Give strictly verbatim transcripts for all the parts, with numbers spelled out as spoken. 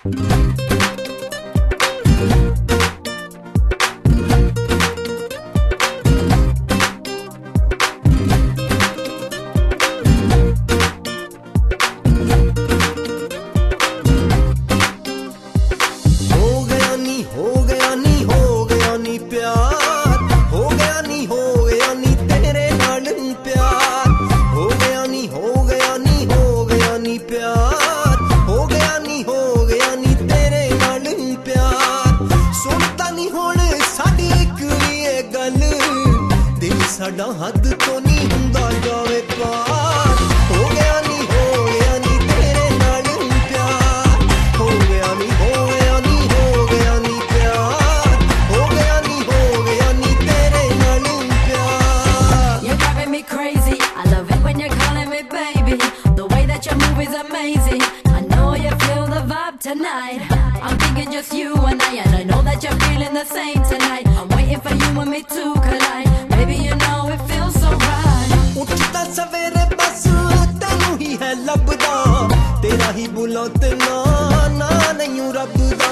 साडा हद तो नहीं हुंदा जावे पार हो गया नी हो गया नी तेरे नाल प्यार हो गया नी हो गया नी हो गया नी प्यार हो गया नी हो गया नी तेरे नाल प्यार You're driving me crazy. I love it when you're calling me baby. The way that you move is amazing. I know you feel the vibe tonight. I'm thinking just you and I, and I know that you're feeling the same tonight. I'm waiting for you and me to collide. Baby, you know it feels so right. उठता सवेरे बस तेनू ही है लभदा तेरा ही बुलाते ना ना नहीं रब दा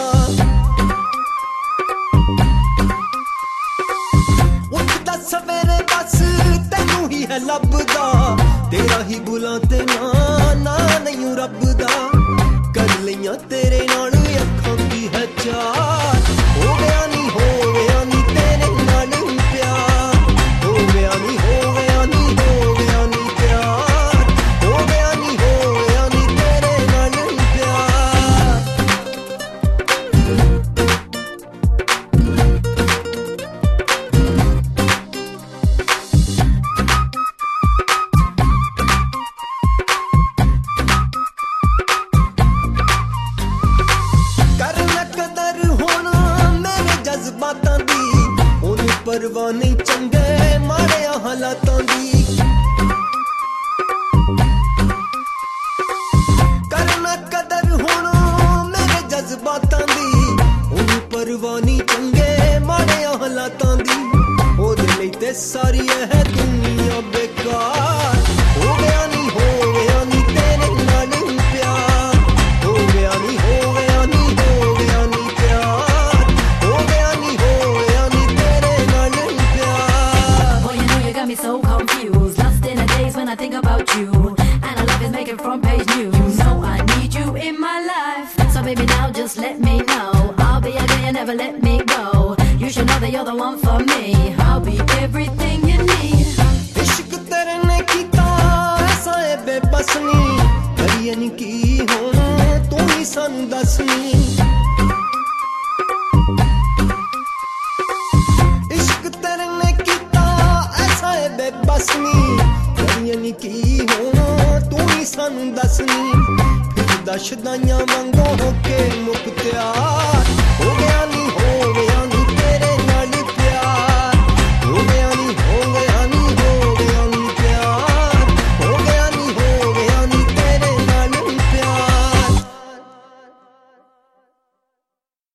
उठता सवेरे बस तेनू ही है लभदा तेरा ही बुलाते ना ना नहीं रब दा कर लियां तेरे नाल अखां की है चार हो गया नी हो गया नी तेरे नाल प्यार हो गया नी हो गया नी हो गया नी प्यार हो गया नी हो गया नी तेरे नाल प्यार करना कदर होना मेरे जज्बातां दी ओनू परवाह नहीं चंगे माड़े हालातां दी करना कदर होना मेरे जज्बातां दी ओनू परवाह नहीं चंगे माड़े हालातां दी ओदे लई ते सारी है दुनिया बेकार हो गया नी हो गया नी तेरे नाल प्यार हो गया नी हो गया नी हो गया नी प्यार हो गया नी हो गया नी तेरे नाल प्यार Boy, you know you got me so confused. Lost in the days when I think about you. And our love is making front page news. You know I need you in my life. So baby now just let me know. I'll be a girl, you never let me go. You should know that you're the one for me. I'll be everything you need. इश्क तेरे ने कीता ऐसा है बेबस नी करिए नी की होना तू ही सन दसनी इश्क तेरे ने कीता ऐसा है बेबस नी करिए नी की होना तू ही सन दसनी फिर दशदाइयां वांगो होके मुक्त्यार